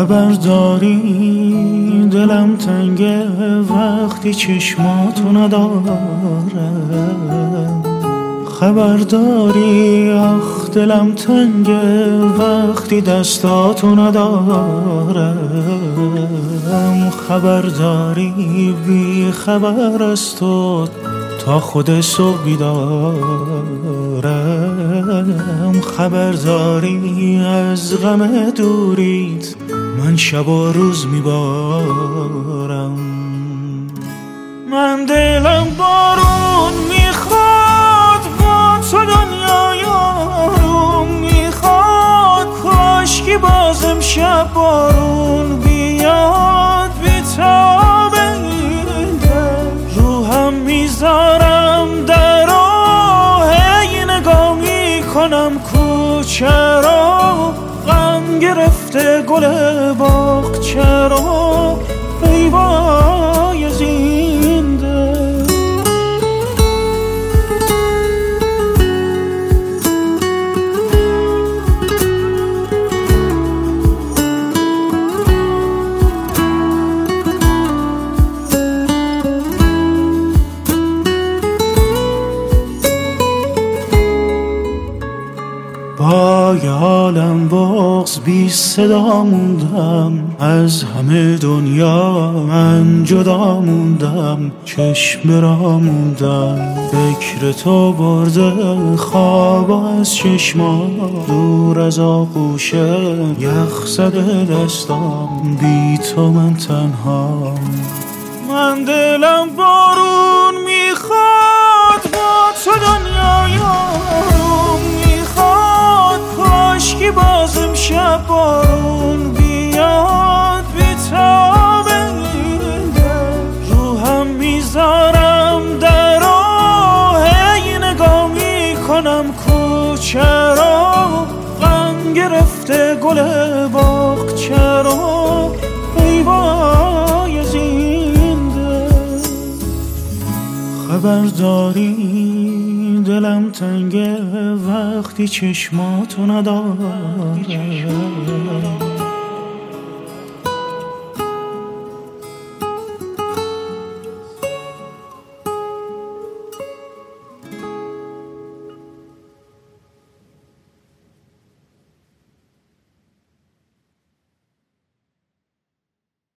خبرداری دلم تنگه وقتی چشماتو ندارم. خبرداری آخ دلم تنگه وقتی دستاتو ندارم. خبرداری بی خبر از تو تا خود صبح بیدارم. خبرداری از غم دوریت من شب و روز میبارم. من دلم بارون میخواد با تو دنیای آروم میخواد. کاشکی باز امشب بارون بیاد بیتاب این دل. روحم میذارم در راه نگاه میکنم کوچه رو. غم گرفته گل باغ چرا ای وای زنده. با یه عالم بغض بی صدا موندم. از همه دنیا من جدا موندم. چشم را موندم فکر تو برده خواب از چشما. دور از آغوش یخ زده دستام بی تو من تنها. من دلم بارون میخواد با تو دنیای آروم میخواد. کاشکی باز امشب بارون بیاد بیتاب این دل. روحم میذارم در راه نگاه میکنم کوچه رو. غم گرفته گل باغ چرا ای وای زنده. خبرداری دلم تنگه وقتی چشماتو ندارم.